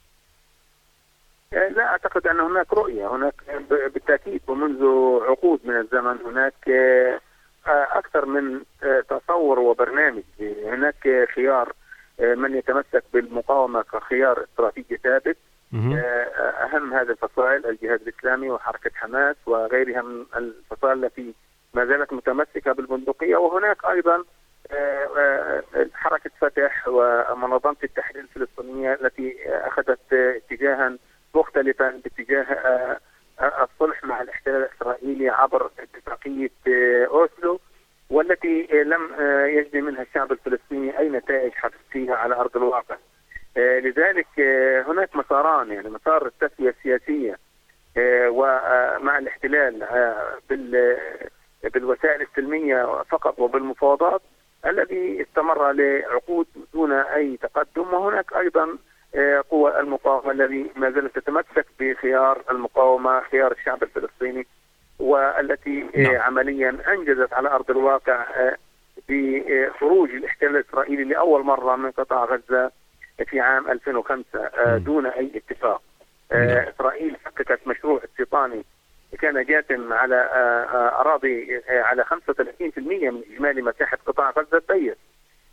لا أعتقد أن هناك رؤية، هناك بالتأكيد ومنذ عقود من الزمن هناك أكثر من تصور وبرنامج. هناك خيار من يتمسك بالمقاومة كخيار استراتيجي ثابت، أهم هذه الفصائل الجهاد الإسلامي وحركة حماس وغيرها من الفصائل التي ما زالت متمسكة بالبندقية، وهناك أيضا حركة فتح ومنظمة التحرير الفلسطينية التي أخذت اتجاها مختلفا باتجاه الصلح مع الاحتلال الإسرائيلي عبر اتفاقية أوسلو، والتي لم يجني منها الشعب الفلسطيني أي نتائج حقيقية على أرض الواقع. لذلك هناك مساران، يعني مسار التسوية السياسية ومع الاحتلال بالوسائل السلمية فقط وبالمفاوضات الذي استمر لعقود دون أي تقدم، وهناك أيضا قوى المقاومة الذي ما زالت تتمسك بخيار المقاومة، خيار الشعب الفلسطيني، والتي نعم. عمليا أنجزت على أرض الواقع بخروج الاحتلال الإسرائيلي لأول مرة من قطاع غزة في عام ألفين وخمسة دون أي اتفاق. نعم. إسرائيل حققت مشروع استيطاني كان جاثم على أراضي على خمسة وثلاثين بالمئة من إجمالي مساحة قطاع غزة الضيق،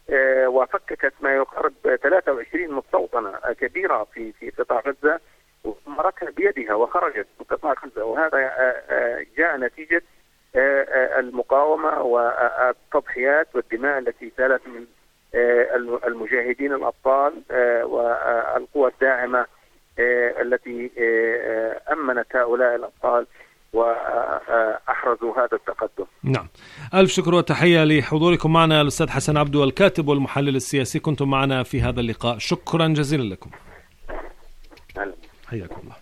وفككت ما يقارب ثلاثة وعشرين مستوطنة كبيرة في في قطاع غزة ومرتها بيدها وخرجت من قطاع غزة، وهذا جاء نتيجة المقاومة والتضحيات والدماء التي سالت من المجاهدين الأبطال والقوى الداعمة التي أمنت هؤلاء الأبطال وأحرزوا هذا التقدم. نعم، ألف شكر وتحية لحضوركم معنا الأستاذ حسن عبدو الكاتب والمحلل السياسي، كنتم معنا في هذا اللقاء، شكرا جزيلا لكم. أهلا. حياكم الله.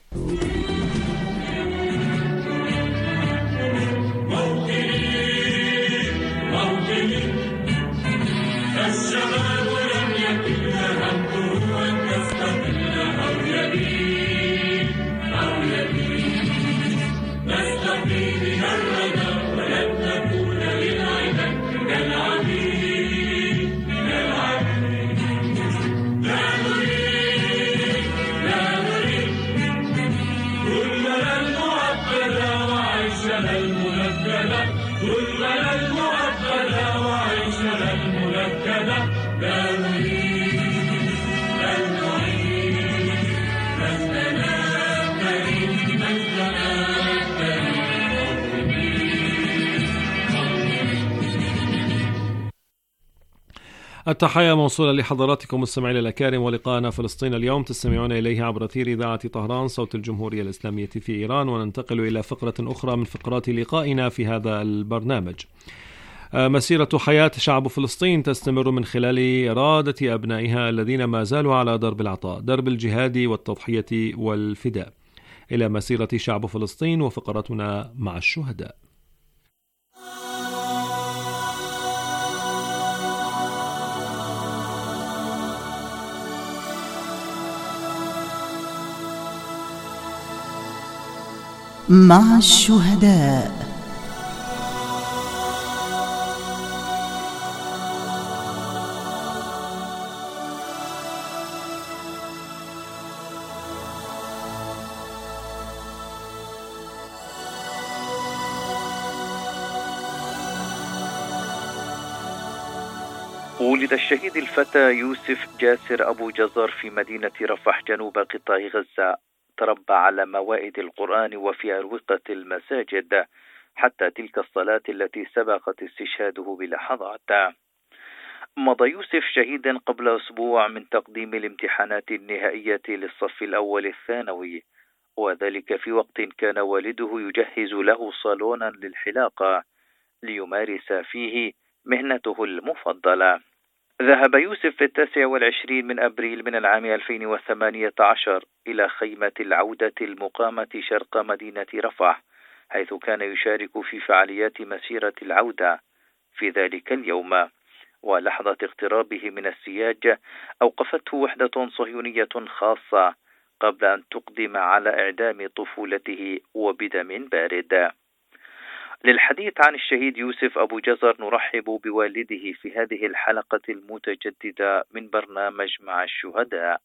الشباب لم يكن همه أن يستقل أو يبيد أو يبيد نستقي بها الردى ولن نكون للعباد كالعبيد كالعبيد لا نريد لا نريد ظلمنا المعقدة وعيشنا المنكدة ظلمنا المعقدة وعيشنا المنكدة لا نريد لن نعيد مجدنا الكريم مجدنا التحية موصولة لحضراتكم مستمعينا الأكارم، ولقاءنا فلسطين اليوم تستمعون إليه عبر أثير إذاعة طهران صوت الجمهورية الإسلامية في إيران. وننتقل إلى فقرة أخرى من فقرات لقائنا في هذا البرنامج. مسيرة حياة شعب فلسطين تستمر من خلال إرادة أبنائها الذين ما زالوا على درب العطاء، درب الجهاد والتضحية والفداء، إلى مسيرة شعب فلسطين وفقرتنا مع الشهداء. مع الشهداء. ولد الشهيد الفتى يوسف جاسر أبو جزر في مدينة رفح جنوب قطاع غزة. تربى على موائد القرآن وفي أروقة المساجد حتى تلك الصلاة التي سبقت استشهاده بلحظات. مضى يوسف شهيدا قبل أسبوع من تقديم الامتحانات النهائية للصف الأول الثانوي، وذلك في وقت كان والده يجهز له صالونا للحلاقة ليمارس فيه مهنته المفضلة. ذهب يوسف في التاسع والعشرين من أبريل من العام ألفين وثمانية عشر إلى خيمة العودة المقامة شرق مدينة رفح، حيث كان يشارك في فعاليات مسيرة العودة في ذلك اليوم. ولحظة اقترابه من السياج أوقفته وحدة صهيونية خاصة قبل أن تقدم على إعدام طفولته وبدم بارد. للحديث عن الشهيد يوسف أبو جزر نرحب بوالده في هذه الحلقة المتجددة من برنامج مع الشهداء.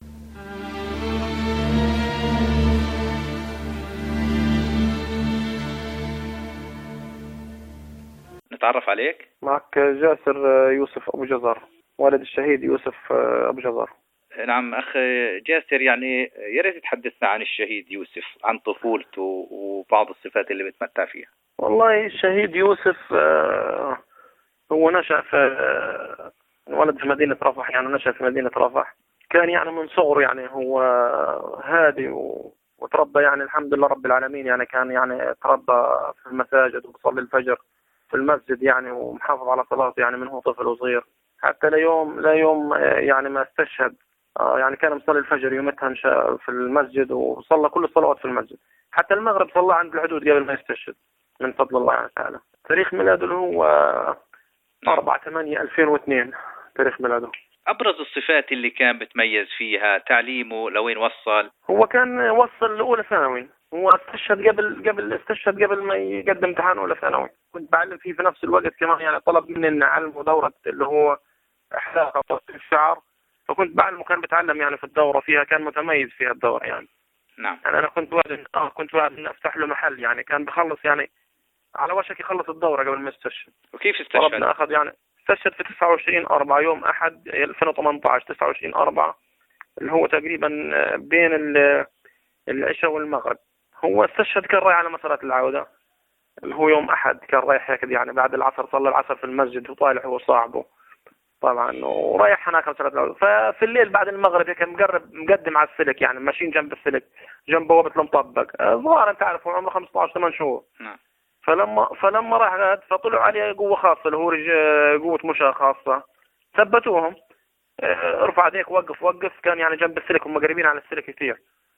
نتعرف عليك؟ معك جاسر يوسف أبو جزر، والد الشهيد يوسف أبو جزر. نعم أخ جاسر، يعني يا ريت تحدثنا عن الشهيد يوسف، عن طفولته وبعض الصفات اللي بتمتع فيها. والله الشهيد يوسف هو نشأ في ولد في مدينة رفح، يعني نشأ في مدينة رفح. كان يعني من صغره يعني هو هادي وتربى يعني الحمد لله رب العالمين، يعني كان يعني تربى في المساجد وبصلي الفجر في المسجد يعني، ومحافظ على صلاته يعني من هو طفل وصغير حتى ليوم لا يوم يعني ما استشهد. يعني كان مصلي الفجر يومتها في المسجد وصلى كل الصلوات في المسجد، حتى المغرب صلى عند الحدود قبل ما يستشهد من فضل الله تعالى. تاريخ ميلاده هو أربعة ثمانية ألفين واثنين تاريخ ميلاده. أبرز الصفات اللي كان بتميز فيها، تعليمه لوين وصل؟ هو كان وصل لأولى ثانوي، هو استشهد قبل قبل استشهد قبل ما يقدم امتحان أولى ثانوي. كنت بعلم فيه في نفس الوقت كمان، يعني طلب مني إن أعلمه دورة اللي هو إحلاق وتقصير الشعر، فكنت بعلمه كان بتعلم يعني في الدورة فيها، كان متميز فيها الدورة يعني. نعم. يعني أنا كنت واعد آه كنت واعد إن أفتح له محل، يعني كان بخلص يعني على وشك يخلص الدورة قبل ما يستشهد. وكيف استشهد؟ طلبنا أخذ يعني استشهد في تسعة وعشرين أربعة يوم أحد ألفين وثمانية عشر تسعة وعشرين أربعة اللي هو تقريبا بين العشاء والمغرب. هو استشهد كان رايح على مسيرة العودة اللي هو يوم أحد، كان رايح هيك يعني بعد العصر، صلى العصر في المسجد وطالع هو صاحبه طبعا ورايح هناك مسيرة العودة. ففي الليل بعد المغرب هيك مقرب مقدم على السلك، يعني ماشيين جنب السلك جنب بوابة المطبق، صغار انت عارف عمره خمسة عشر ثمان شهور. نعم. فلما فلما راح هذا فطلعوا عليه قوة خاصة اللي هو قوة مشاة خاصة، ثبتوهم، ارفع يديك وقف وقف، كان يعني جنب السلك هم قريبين على السلك كثير.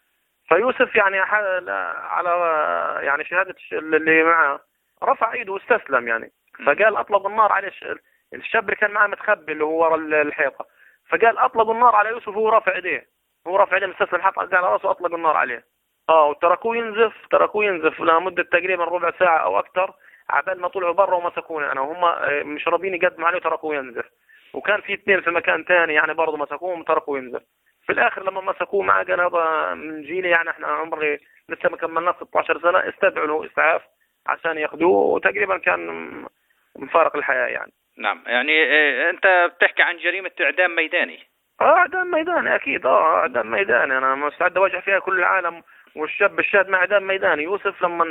فيوسف يعني على يعني شهادة اللي معه رفع ايده واستسلم يعني، فقال اطلقوا النار عليه. الشاب اللي كان معه متخبي اللي هو ورا الحيطة، فقال اطلقوا النار على يوسف وهو رافع ايديه، هو رافع ايديه مستسلم، حط على راسه واطلقوا النار عليه. اه وتركوه ينزف تركوه ينزف لمدة تقريبا ربع ساعة او اكثر عبال ما طلعوا برا ومسكونه انا، وهم مش راضيين يقدموا عليه وتركوه ينزف. وكان في اثنين في مكان ثاني يعني برضه مسكوه وتركوه ينزف. في الاخر لما مسكوه معه قال هذا من جيلي يعني احنا عمري لسه ما كملنا ستة عشر سنة، استدعوا له اسعاف عشان ياخذوه، وتقريبا كان مفارق الحياة يعني. نعم. يعني انت بتحكي عن جريمة اعدام ميداني. اه اعدام ميداني اكيد، اه اعدام ميداني انا مستعد اواجه فيها كل العالم، والشاب الشاهد مع اعدام ميداني. يوسف لما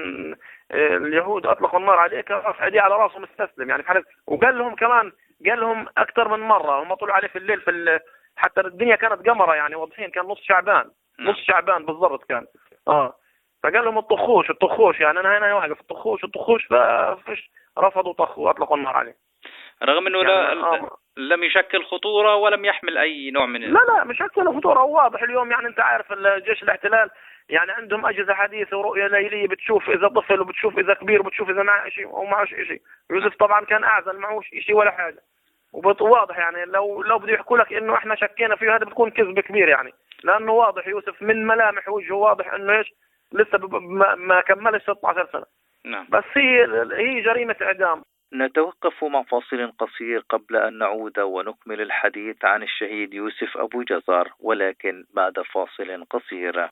اليهود اطلقوا النار عليه كان رافع ايديه على راسه مستسلم يعني في، وقال لهم كمان قال لهم اكثر من مرة، هم طلعوا عليه في الليل في ال... حتى الدنيا كانت قمرة يعني واضحين، كان نص شعبان نص شعبان بالضبط كان. اه فقال لهم الطخوش الطخوش يعني انا هنا واقف الطخوش الطخوش، ففش رفضوا طخوا واطلقوا النار عليه، رغم انه يعني لا آه. لم يشكل خطورة ولم يحمل اي نوع من لا لا مش شكل خطورة. واضح اليوم يعني انت عارف الجيش الاحتلال يعني عندهم اجهزة حديثة ورؤية ليلية، بتشوف اذا طفل وبتشوف اذا كبير وبتشوف اذا معه شيء او معه شيء. يوسف طبعا كان اعزل معه شيء ولا حاجة، وواضح يعني لو لو بده يحكوا لك انه احنا شكينا فيه هذا بتكون كذب كبير يعني، لانه واضح يوسف من ملامح وجهه واضح انه ايش لسه ما, ما كملش ستة عشر سنة. نعم. بس هي هي جريمة اعدام. نتوقف مع فاصل قصير قبل أن نعود ونكمل الحديث عن الشهيد يوسف أبو جزار، ولكن بعد فاصل قصير.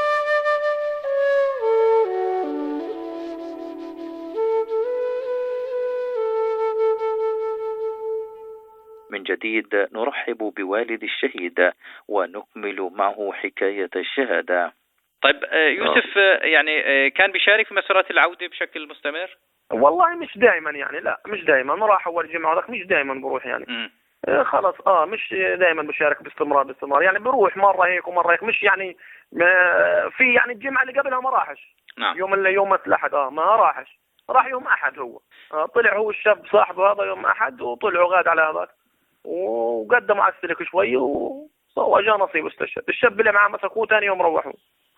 من جديد نرحب بوالد الشهيد ونكمل معه حكاية الشهادة. طيب يوسف يعني كان بيشارك في مسيرات العودة بشكل مستمر؟ والله مش دائما يعني، لا مش دائما، راح اول جمعة وذاك مش دائما بروح يعني. م. آه خلاص اه مش دائما بشارك باستمرار باستمرار يعني، بروح مرة هيك ومرة هيك، مش يعني آه في يعني الجمعة اللي قبلها ما راحش. نعم. يوم اللي يوم الأحد اه ما راحش، راح يوم أحد هو آه طلع هو الشاب صاحبه هذا يوم أحد، وطلعوا غاد على هذاك وقدموا على السلك شوي وجاء نصيب استشهد. الشاب اللي معاه مسكوه ثاني يوم روحوا.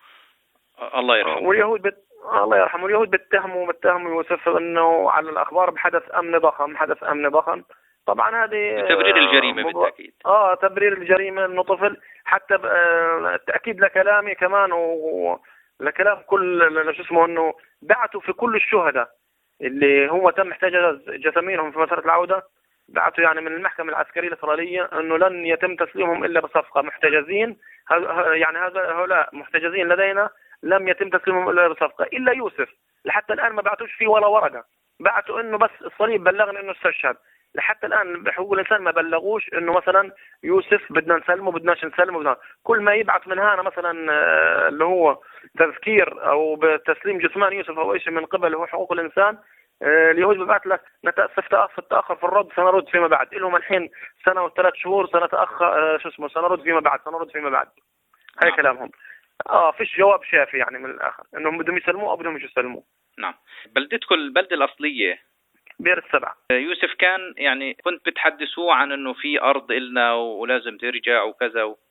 الله يرحمه. واليهود بت... الله يرحمه. اليهود بتهموا بتهموا يوسف انه على الاخبار بحدث امني ضخم، حدث امني ضخم. طبعا هذه تبرير الجريمه موضوع... بالتاكيد. اه تبرير الجريمه انه طفل، حتى ب... آه... تاكيد لكلامي كمان ولكلام كل شو اسمه انه بعثوا في كل الشهداء اللي هو تم احتجاز جثامينهم في مسيرة العودة، بعثوا يعني من المحكمة العسكرية الإسرائيلية أنه لن يتم تسليمهم إلا بصفقة. محتجزين يعني هؤلاء محتجزين لدينا لم يتم تسليمهم إلا بصفقة، إلا يوسف لحتى الآن ما بعثوش فيه ولا ورقة. بعثوا إنه بس الصليب بلغنا إنه استشهد، لحتى الآن بحقوق الإنسان ما بلغوش إنه مثلا يوسف بدنا نسلمه بدناش نسلمه بدنا. كل ما يبعث من هنا مثلا اللي هو تذكير أو بتسليم جثمان يوسف أو شيء من قبل هو حقوق الإنسان، اليهود ببعث لك نتأسف في التأخر في الرد سنرد فيما بعد. لهم الحين سنة وثلاث شهور سنتأخر شو اسمه سنرد فيما بعد سنرد فيما بعد هاي كلامهم. اه فيش جواب شافي يعني من الآخر إنهم بدهم يسلموه أو بدهم مش يسلموه. نعم. بلدتكم البلدة الأصلية بئر السبع. يوسف كان يعني كنت بتحدثوه عن إنه في أرض إلنا ولازم ترجع وكذا و...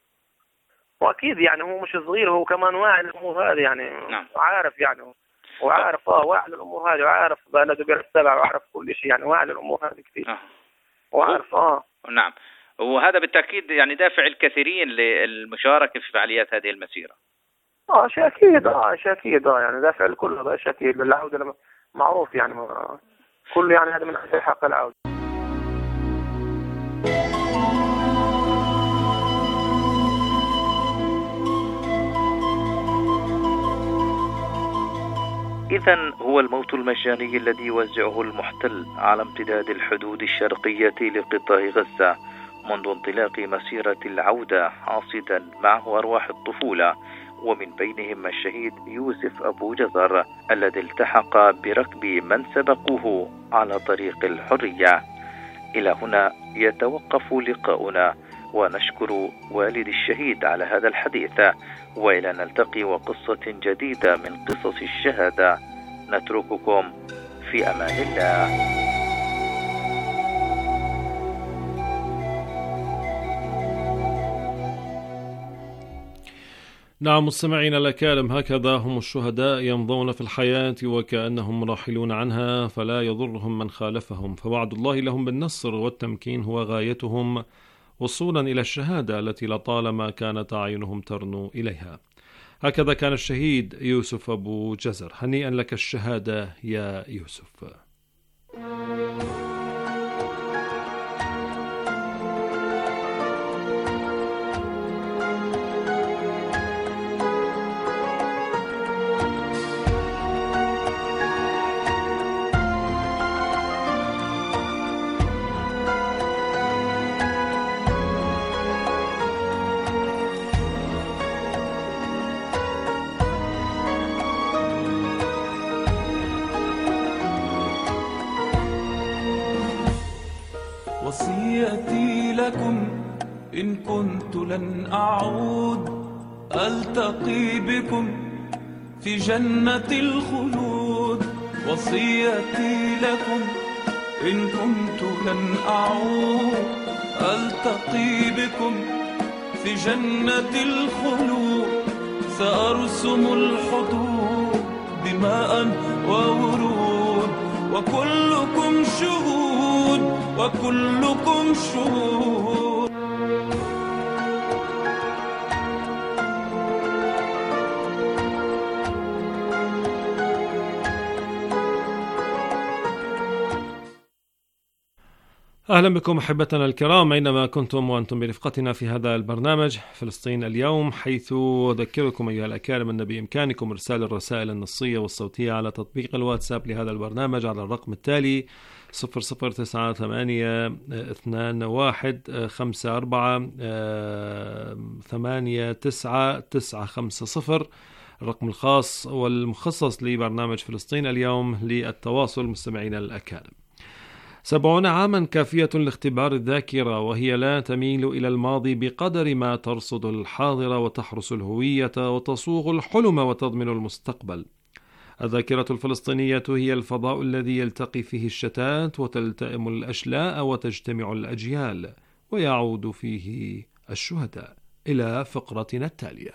وأكيد يعني هو مش صغير، هو كمان واعي الأمور هذه يعني. نعم. عارف يعني هو. وعارف اه واعي الامور هذه، وعارف بلده بئر السبع، وعارف كل شيء يعني، واعي الامور هذه كثير. آه. وعارف اه نعم. وهذا بالتاكيد يعني دافع الكثيرين للمشاركه في فعاليات هذه المسيره. اه شيء اكيد اه شيء اكيد اه يعني دافع الكل هذا شيء اكيد. للعوده معروف يعني كل يعني هذا من حق العوده. إذن هو الموت المجاني الذي يوزعه المحتل على امتداد الحدود الشرقية لقطاع غزة منذ انطلاق مسيرة العودة، عاصدا معه أرواح الطفولة، ومن بينهم الشهيد يوسف أبو جزر الذي التحق بركب من سبقوه على طريق الحرية. إلى هنا يتوقف لقاؤنا، ونشكر والد الشهيد على هذا الحديث، وإلى نلتقي وقصة جديدة من قصص الشهادة. نترككم في أمان الله. نعم مستمعين الأكارم، هكذا هم الشهداء يمضون في الحياة وكأنهم راحلون عنها، فلا يضرهم من خالفهم، فوعد الله لهم بالنصر والتمكين هو غايتهم وصولا إلى الشهادة التي لطالما كانت أعينهم ترنو إليها. هكذا كان الشهيد يوسف أبو جزر. هنيئا لك الشهادة يا يوسف. وصيتي لكم إن كنت لن أعود ألتقي بكم في جنة الخلود. وصيتي لكم إن كنت لن أعود ألتقي بكم في جنة الخلود. سأرسم الحدود دماء وورود، وكلكم شهود وكلكم شهود. أهلا بكم أحبتنا الكرام أينما كنتم وأنتم برفقتنا في هذا البرنامج فلسطين اليوم، حيث أذكركم أيها الأكارم أن بإمكانكم إرسال الرسائل النصية والصوتية على تطبيق الواتساب لهذا البرنامج على الرقم التالي صفر صفر تسعة ثمانية اثنان واحد خمسة أربعة ثمانية تسعة تسعة خمسة صفر، الرقم الخاص والمخصص لبرنامج فلسطين اليوم للتواصل مستمعين الأكارم. سبعون عاما كافية لاختبار الذاكرة، وهي لا تميل إلى الماضي بقدر ما ترصد الحاضر وتحرس الهوية وتصوغ الحلم وتضمن المستقبل. الذاكرة الفلسطينية هي الفضاء الذي يلتقي فيه الشتات وتلتئم الأشلاء وتجتمع الأجيال ويعود فيه الشهداء. إلى فقرتنا التالية.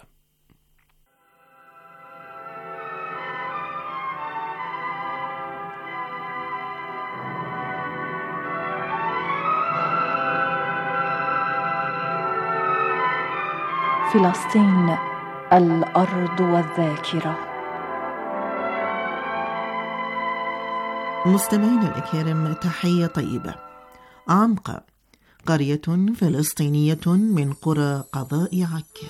فلسطين الأرض والذاكرة. مستمعينا الأكارم، تحية طيبة. عمقة، قرية فلسطينية من قرى قضاء عكا.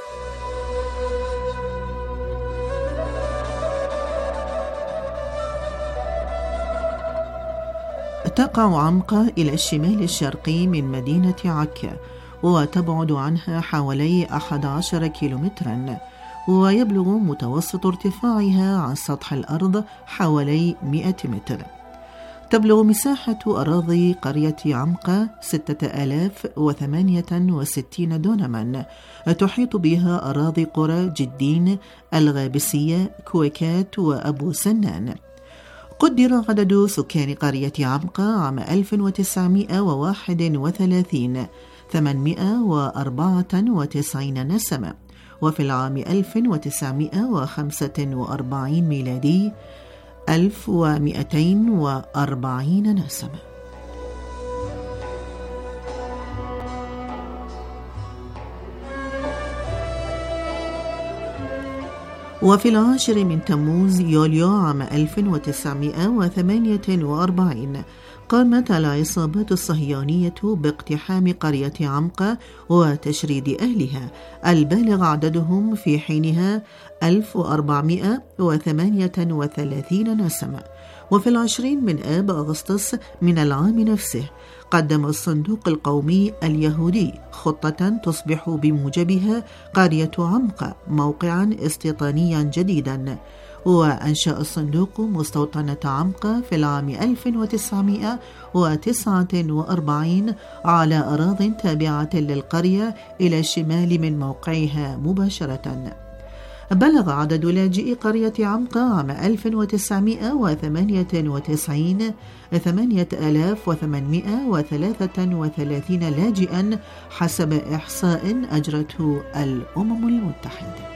تقع عمقة إلى الشمال الشرقي من مدينة عكا، وتبعد عنها حوالي أحد عشر كيلومترا، ويبلغ متوسط ارتفاعها عن سطح الأرض حوالي مئة متر. تبلغ مساحة أراضي قرية عمقة ستة آلاف وثمانية وستين دونما، تحيط بها أراضي قرى جدين، الغابسية، كويكات وأبو سنان. قدر عدد سكان قرية عمقة عام ألف وتسعمائة وواحد وثلاثين ثمانمائة وأربعة وتسعين نسمة، وفي العام ألف وتسعمائة وخمسة وأربعين ميلادي ألف ومئتين وأربعين نسمة. وفي العاشر من تموز يوليو عام ألف وتسعمائة وثمانية وأربعين قامت العصابات الصهيونية باقتحام قرية عمقة وتشريد أهلها البالغ عددهم في حينها ألف وأربعمائة وثمانية وثلاثين نسمة. وفي العشرين من آب أغسطس من العام نفسه قدم الصندوق القومي اليهودي خطة تصبح بموجبها قرية عمقة موقعا استيطانيا جديدا، وأنشأ الصندوق مستوطنة عمقة في العام ألف وتسعمائة وتسعة وأربعين على أراضٍ تابعة للقرية إلى الشمال من موقعها مباشرة. بلغ عدد لاجئي قرية عمقة عام ألف وتسعمائة وثمانية وتسعين ثمانية آلاف وثمانمائة وثلاثة وثلاثين لاجئا حسب إحصاء أجرته الأمم المتحدة.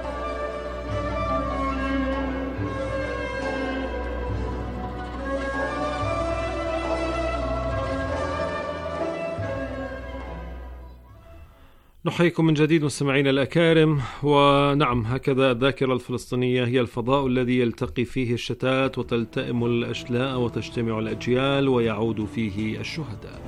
نحييكم من جديد مستمعينا الأكارم. ونعم، هكذا الذاكرة الفلسطينية هي الفضاء الذي يلتقي فيه الشتات وتلتئم الأشلاء وتجتمع الأجيال ويعود فيه الشهداء.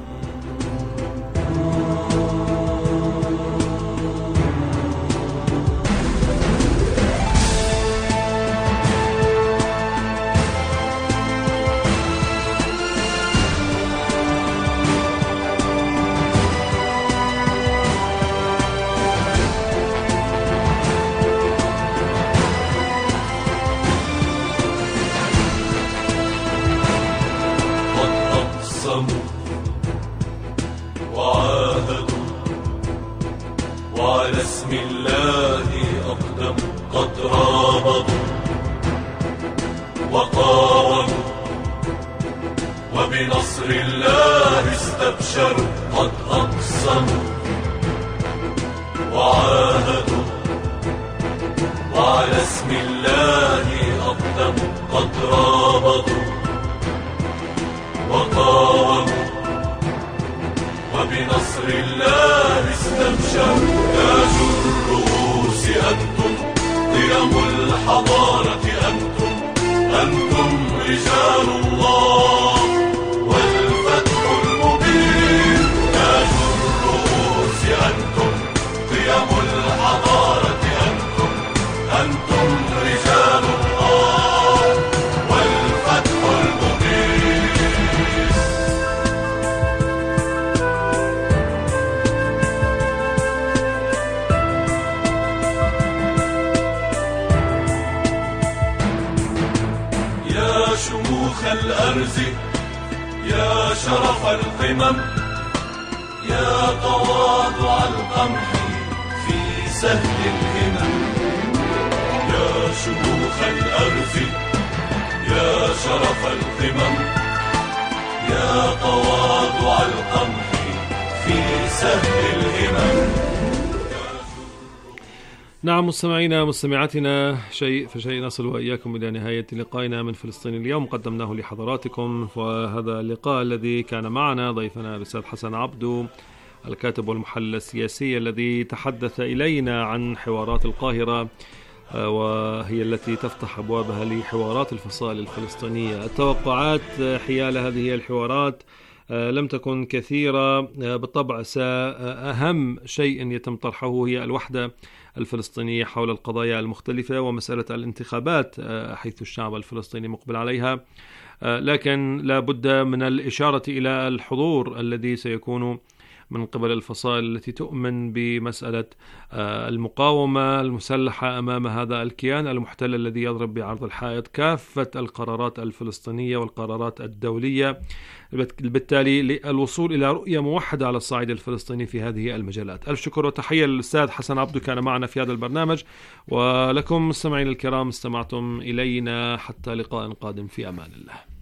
وعلى اسم الله أقدم قد رابطوا وقاوموا وبنصر الله استبشروا قد أقسموا وعاهدوا وعلى اسم الله أقدم قد رابطوا وقاوموا وبنصر الله استبشروا. تاج الرؤوس أنتم، قيم الحضارة أنتم، أنتم رجال الله والفتح المبين. تاج الرؤوس أنتم، قيم الحضارة أنتم، أنتم رجال الله والفتح المبين. شموخ الأرز يا شرف القمم، يا تواضع القمح في سهل الهمم. يا شموخ الأرز يا شرف القمم، يا تواضع القمح في سهل الهمم. نعم مستمعينا مستمعاتنا، شيء فشيء نصل وإياكم إلى نهاية لقائنا من فلسطين اليوم قدمناه لحضراتكم. وهذا اللقاء الذي كان معنا ضيفنا الأستاذ حسن عبدو الكاتب والمحلل السياسي الذي تحدث إلينا عن حوارات القاهرة، وهي التي تفتح أبوابها لحوارات الفصائل الفلسطينية. التوقعات حيال هذه الحوارات لم تكن كثيرة بالطبع. أهم شيء يتم طرحه هي الوحدة الفلسطينية حول القضايا المختلفة ومسألة الانتخابات حيث الشعب الفلسطيني مقبل عليها، لكن لا بد من الإشارة إلى الحضور الذي سيكون من قبل الفصائل التي تؤمن بمسألة المقاومة المسلحة أمام هذا الكيان المحتل الذي يضرب بعرض الحائط كافة القرارات الفلسطينية والقرارات الدولية، بالتالي للوصول إلى رؤية موحدة على الصعيد الفلسطيني في هذه المجالات. ألف شكر وتحية للأستاذ حسن عبدو كان معنا في هذا البرنامج، ولكم مستمعين الكرام استمعتم إلينا حتى لقاء قادم في أمان الله.